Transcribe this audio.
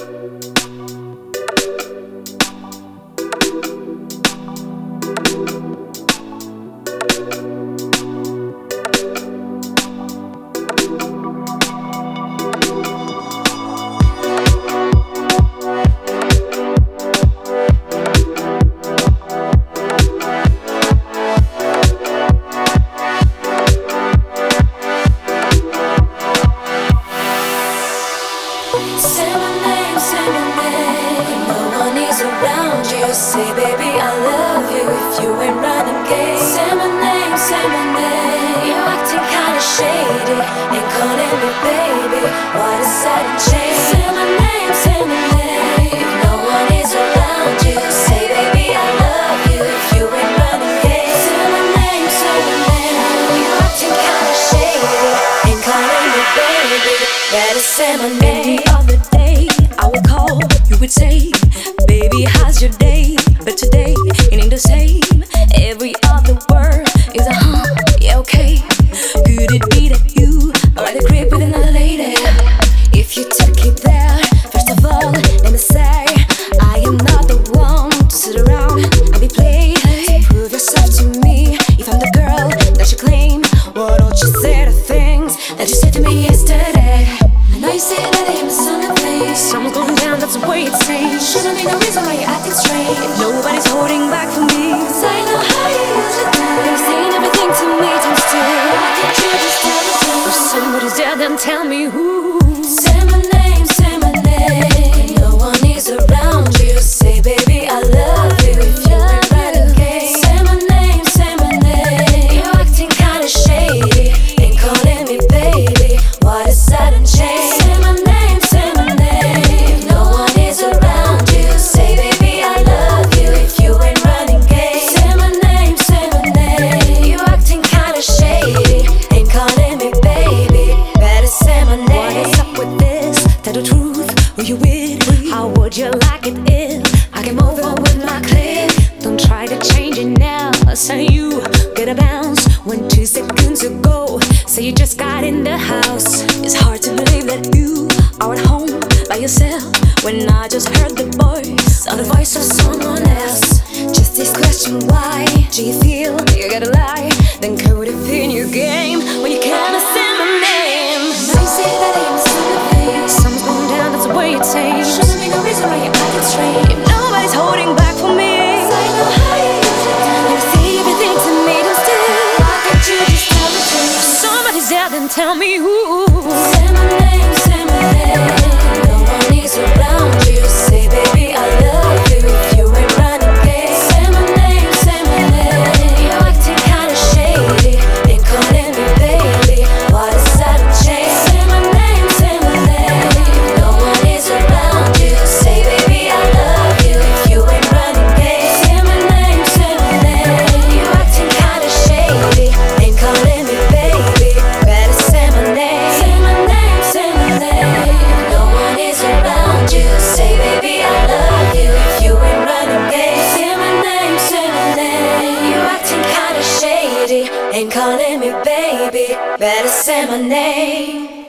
Say, baby, I love you if you ain't running gay. Say my name, say my name. You're acting kinda shady, ain't calling me baby. What a sudden change. Say my name, say my name. If no one is around you, say, baby, I love you if you ain't running gay. Say my name, say my name. You're acting kinda shady, ain't calling me baby. Better say my name. The other day, I would call, you would say, baby, how's your day? But today, it ain't the same. Every other word is a yeah, okay. Could it be that you are at the crib with another lady? If you took it there, first of all, let me say, I am not the one to sit around and be played. So prove yourself to me, if I'm the girl that you claim. Why don't you say the things that you said to me yesterday? I know you say that I am the son of things. Someone's going down, that's the way it seems. Shouldn't be no reason why you're acting strange. Nobody's holding back from me. Cause I know how you usually do. You're saying everything to me, times two. Why can't you just tell the truth? If somebody's there, then tell me who. Say my name, say my name. No one is around you. Say, baby, I love you if you ain't running gay. Say my name, say my name. You're acting kinda shady, ain't calling me baby. What a sudden change. Say my name, say my name. No one is around you. Say, baby, I love you if you ain't running gay. Say my name, say my name. You're acting kinda shady, ain't calling me baby. Better say my name. What is up with this? Tell the truth, who you with? How would you like it if I came over with my clip? Don't try to change it now. Say you get a bounce when 2 seconds ago. Say you just got in the house. It's hard to believe that you are at home by yourself when I just heard the voice or the voice of someone else. Just this question, why do you feel you gotta lie? Then could it be in your game when you can't say my name? Now you say that I am the son of things. Something's going down, that's the way it seems. Shouldn't be no reason why you're acting strange. If nobody's holding back for me, Cause I know how you usually do. you say everything to me, then still. Why can't you just tell the truth? If somebody's there, then tell me who. Say my name, say my name. No one is around you. Say, baby, I love you if you ain't running gay. Say my name, say my name. You're acting kinda shady, ain't calling me baby. What a sudden change. Say my name, say my name. No one is around you. Say, baby, I love you if you ain't running gay. Say my name, say my name. You're acting kinda shady, ain't calling me baby. Better say my name. Say my name, say my name. No one is around you. Say, baby, I love you if you ain't running gay. Say my name, say my name. You're acting kinda shady, ain't calling me baby. Better say my name.